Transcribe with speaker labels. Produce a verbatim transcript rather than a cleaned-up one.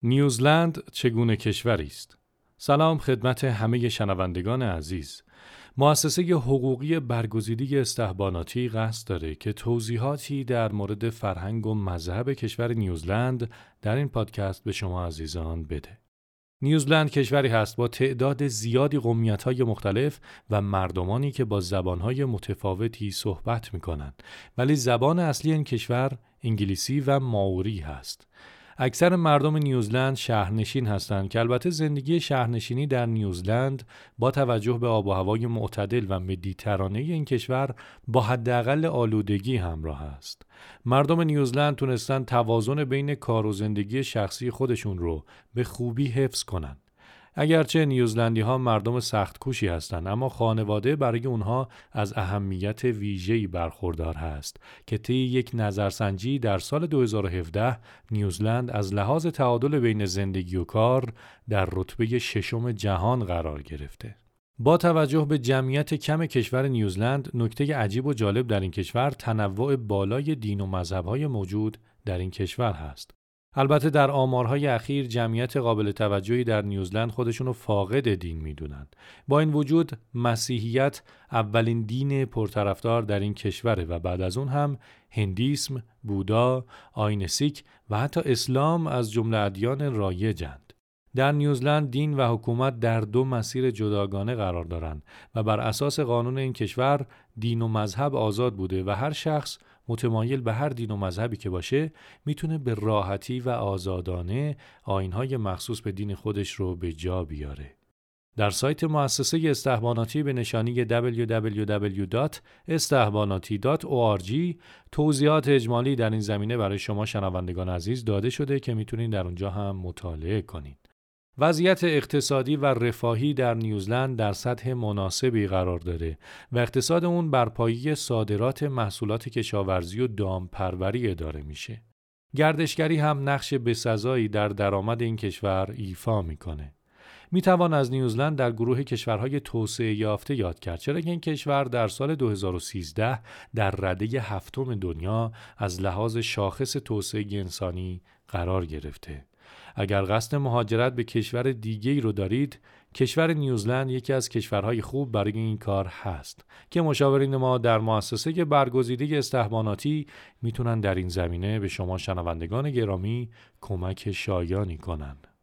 Speaker 1: نیوزلند چگونه کشوری است؟ سلام خدمت همه شنوندگان عزیز. مؤسسه حقوقی برگزیده استحباناتی قصد داره که توضیحاتی در مورد فرهنگ و مذهب کشور نیوزلند در این پادکست به شما عزیزان بده. نیوزلند کشوری هست با تعداد زیادی قومیت‌های مختلف و مردمانی که با زبان‌های متفاوتی صحبت می‌کنند، ولی زبان اصلی این کشور انگلیسی و مائوری هست. اکثر مردم نیوزلند شهرنشین هستند که البته زندگی شهرنشینی در نیوزلند با توجه به آب و هوای معتدل و مدیترانه این کشور با حداقل آلودگی همراه است. مردم نیوزلند تونستن توازن بین کار و زندگی شخصی خودشون رو به خوبی حفظ کنن. اگرچه نیوزلندی ها مردم سخت کوشی هستند، اما خانواده برای اونها از اهمیت ویژه‌ای برخوردار هست که طی یک نظرسنجی در سال دو هزار و هفده نیوزلند از لحاظ تعادل بین زندگی و کار در رتبه ششم جهان قرار گرفته. با توجه به جمعیت کم کشور نیوزلند، نکته عجیب و جالب در این کشور تنوع بالای دین و مذهب‌های موجود در این کشور هست. البته در آمارهای اخیر جمعیت قابل توجهی در نیوزلند خودشونو فاقد دین میدونند. با این وجود مسیحیت اولین دین پرطرفدار در این کشوره و بعد از اون هم هندیسم، بودا، آیین سیک و حتی اسلام از جمله ادیان رایجند. در نیوزلند دین و حکومت در دو مسیر جداگانه قرار دارند و بر اساس قانون این کشور دین و مذهب آزاد بوده و هر شخص متمایل به هر دین و مذهبی که باشه میتونه به راحتی و آزادانه آیین‌های مخصوص به دین خودش رو به جا بیاره. در سایت مؤسسه استحباناتی به نشانی دبلیو دبلیو دبلیو دات استحباناتی دات او آر جی توضیحات اجمالی در این زمینه برای شما شنوندگان عزیز داده شده که میتونید در اونجا هم مطالعه کنید. وضعیت اقتصادی و رفاهی در نیوزلند در سطح مناسبی قرار داره و اقتصاد اون بر پایه صادرات محصولات کشاورزی و دامپروری اداره میشه. گردشگری هم نقش بسزایی در درآمد این کشور ایفا میکنه. میتوان از نیوزلند در گروه کشورهای توسعه یافته یاد کرد، چرا که این کشور در سال دو هزار و سیزده در رده هفتم دنیا از لحاظ شاخص توسعه انسانی قرار گرفته. اگر قصد مهاجرت به کشور دیگه‌ای رو دارید، کشور نیوزلند یکی از کشورهای خوب برای این کار هست که مشاورین ما در مؤسسه برگزیده استحباناتی میتونن در این زمینه به شما شنوندگان گرامی کمک شایانی کنند.